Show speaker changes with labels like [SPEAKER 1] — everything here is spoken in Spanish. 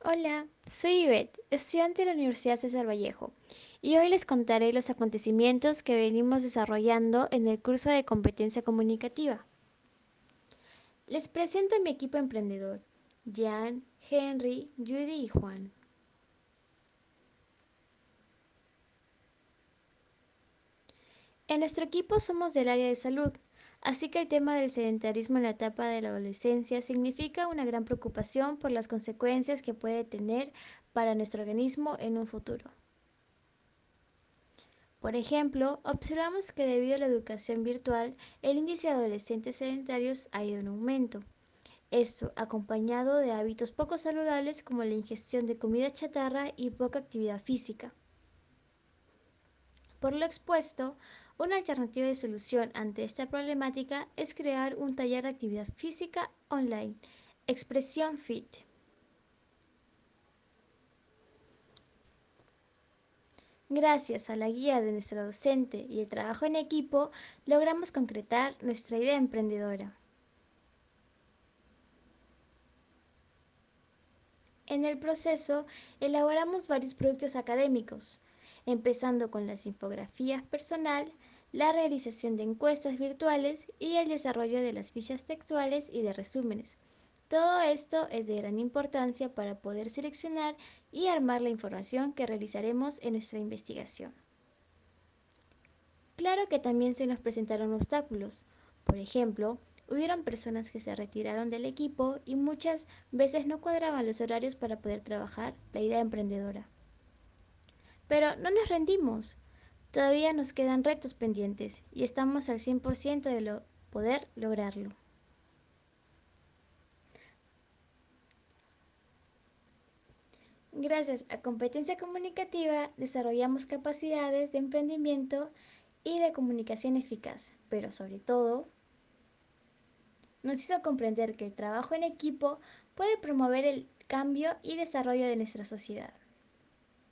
[SPEAKER 1] Hola, soy Ivette, estudiante de la Universidad César Vallejo, y hoy les contaré los acontecimientos que venimos desarrollando en el curso de competencia comunicativa. Les presento a mi equipo emprendedor, Jan, Henry, Judy y Juan. En nuestro equipo somos del área de salud, así que el tema del sedentarismo en la etapa de la adolescencia significa una gran preocupación por las consecuencias que puede tener para nuestro organismo en un futuro. Por ejemplo, observamos que debido a la educación virtual, el índice de adolescentes sedentarios ha ido en aumento. Esto acompañado de hábitos poco saludables como la ingestión de comida chatarra y poca actividad física. Por lo expuesto, una alternativa de solución ante esta problemática es crear un taller de actividad física online, Expresión Fit. Gracias a la guía de nuestra docente y el trabajo en equipo, logramos concretar nuestra idea emprendedora. En el proceso, elaboramos varios productos académicos, empezando con las infografías personal, la realización de encuestas virtuales y el desarrollo de las fichas textuales y de resúmenes. Todo esto es de gran importancia para poder seleccionar y armar la información que realizaremos en nuestra investigación. Claro que también se nos presentaron obstáculos. Por ejemplo, hubieron personas que se retiraron del equipo y muchas veces no cuadraban los horarios para poder trabajar la idea emprendedora. Pero no nos rendimos. Todavía nos quedan retos pendientes y estamos al 100% de poder lograrlo. Gracias a competencia comunicativa desarrollamos capacidades de emprendimiento y de comunicación eficaz, pero sobre todo nos hizo comprender que el trabajo en equipo puede promover el cambio y desarrollo de nuestra sociedad.